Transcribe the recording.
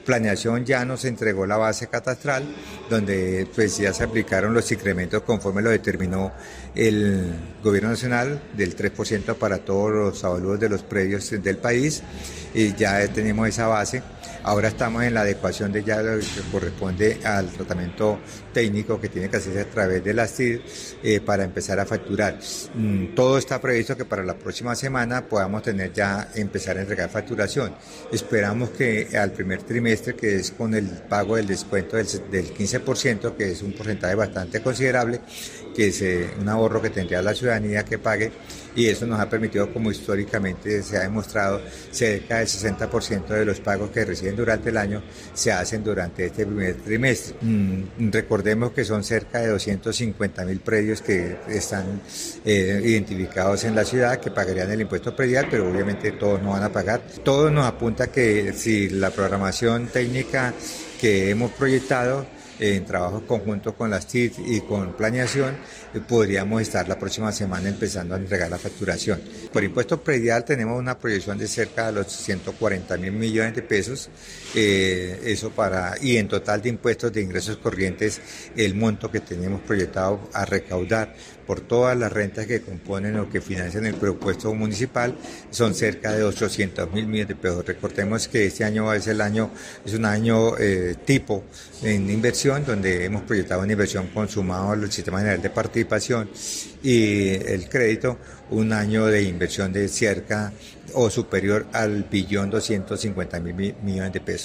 Planeación ya nos entregó la base catastral, donde pues ya se aplicaron los incrementos conforme lo determinó el Gobierno Nacional del 3% para todos los avalúos de los predios del país, y ya tenemos esa base. Ahora estamos en la adecuación de ya lo que corresponde al tratamiento técnico que tiene que hacerse a través de las TIC para empezar a facturar. Todo está previsto que para la próxima semana podamos empezar a entregar facturación. Esperamos que al primer trimestre, que es con el pago del descuento del 15%, que es un porcentaje bastante considerable, que es un ahorro que tendría la ciudadanía que pague, y eso nos ha permitido, como históricamente se ha demostrado, cerca del 60% de los pagos que reciben durante el año se hacen durante este primer trimestre. Recordemos que son cerca de 250.000 predios que están identificados en la ciudad, que pagarían el impuesto predial, pero obviamente todos no van a pagar. Todo nos apunta que si la programación técnica que hemos proyectado en trabajo conjunto con las TIC y con planeación, podríamos estar la próxima semana empezando a entregar la facturación. Por impuesto predial tenemos una proyección de cerca de los 140.000 millones de pesos, y en total de impuestos de ingresos corrientes, el monto que tenemos proyectado a recaudar por todas las rentas que componen o que financian el presupuesto municipal son cerca de 800.000 millones de pesos. Recordemos que este año es un año tipo en inversión, donde hemos proyectado una inversión consumada al Sistema General de Participación y el crédito, un año de inversión de cerca o superior al 1.250.000 millones de pesos.